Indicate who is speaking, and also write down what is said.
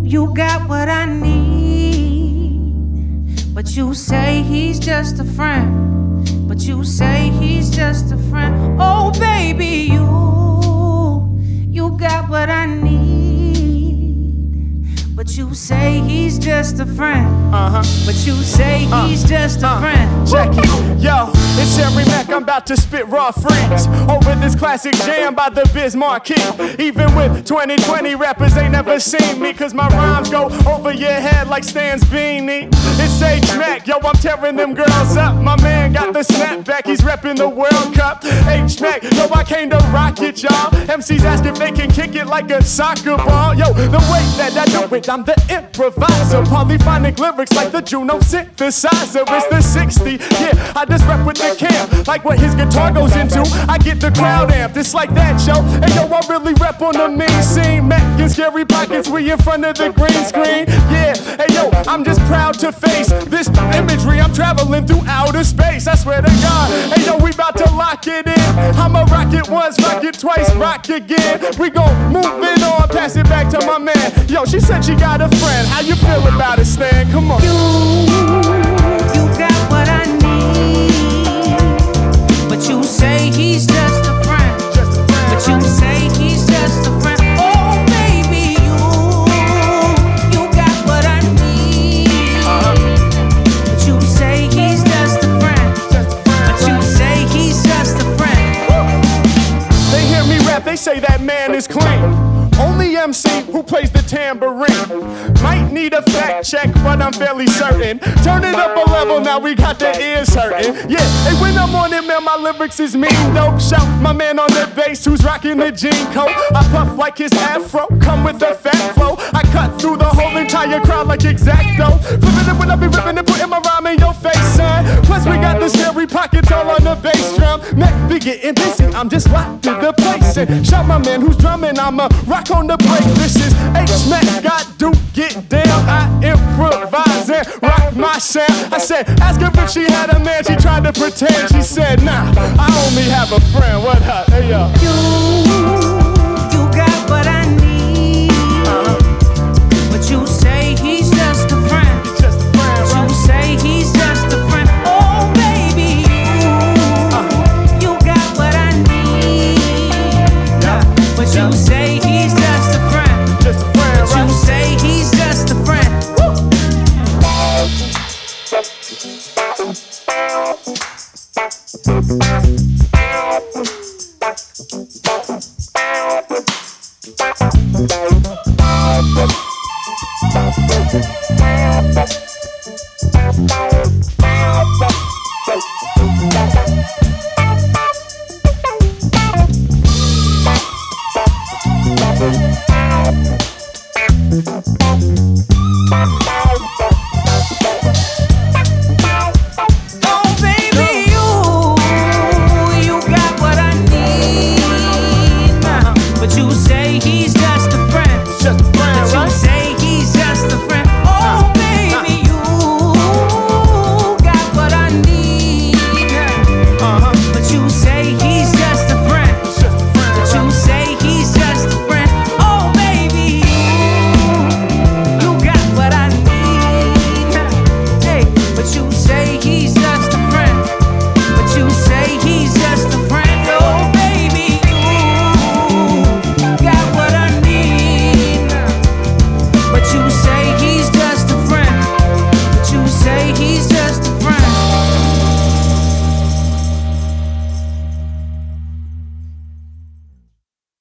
Speaker 1: You got what I need, but you say he's just a friend. But you say he's just a friend. Oh baby, you got what I need, but you say he's just a friend. But you say he's just a friend.
Speaker 2: Check it, yo, it's Harry Mack, I'm about to spit raw freeze over this classic jam by the Biz Marquee. Even with 2020 rappers ain't never seen me, cause my rhymes go over your head like Stan's beanie. It's H-Mac, yo, I'm tearing them girls up. My man got the snapback, he's repping the World Cup. H-Mac, yo, I came to rock it, y'all. MCs asked if they can kick it like a soccer ball. Yo, the way that I do it, I'm the improviser. Polyphonic lyrics like the Juno synthesizer. It's the 60, yeah, I just rap with the camp. Like what his guitar goes into, I get the crowd amped. It's like that, yo. And yo, I really rap on the mean scene. Mac and Scary Pockets, we in front of the green screen. Yeah, hey yo, I'm just proud to face this imagery. I'm traveling through outer space, I swear to God. Hey yo, we about to lock it in. I'ma rock it once, rock it twice, rock again. We gon' move it on, pass it back to my man. Yo, she said she got a friend. How you feel about it, Stan? Come on.
Speaker 1: You got what I need, but you say he's just a friend. But you say he's just a friend. Oh baby, you got what I need, but you say he's just a friend. But you say he's just a friend.
Speaker 2: They hear me rap, they say that man is clean. Only MC who plays the tambourine. Might need a fact check, but I'm fairly certain. Turn it up a level, now we got the ears hurting. Yeah, and when I'm on it, man, my lyrics is mean dope. Shout my man on the bass who's rocking the jean coat. I puff like his afro, come with a fat flow. I cut through the whole entire crowd like Exacto. Flipping it when I be ripping and putting my rhyme in your face, son. Plus we got the Scary Pockets all on the bass drum. Neck be getting busy, I'm just locked in the place. And shout my man who's drumming, I'ma rock on the break. This is H-Mac, got to get down. I improvise and rock my sound. I said, ask her if she had a man, she tried to pretend. She said, nah, I only have a friend. What up? Hey, yo.
Speaker 1: You got what I need, but you say he's just a friend.
Speaker 2: Just a friend,
Speaker 1: But you say he's just a friend. Oh baby, you got what I need, but you say he's just a friend.
Speaker 2: just a friend,
Speaker 1: But you
Speaker 2: right?
Speaker 1: say he's just a friend. Oh baby, you got what I need, but you say he's just a friend.
Speaker 2: Just a friend,
Speaker 1: But you
Speaker 2: right?
Speaker 1: say he's just a friend. Oh baby, you got what I need, but you say he's just a friend.
Speaker 2: Just a friend,
Speaker 1: But you say he's just a friend. Oh baby, you got what I need. Hey, but you say he's just a friend. But you say he's just a friend. Oh baby, you got what I need. But you say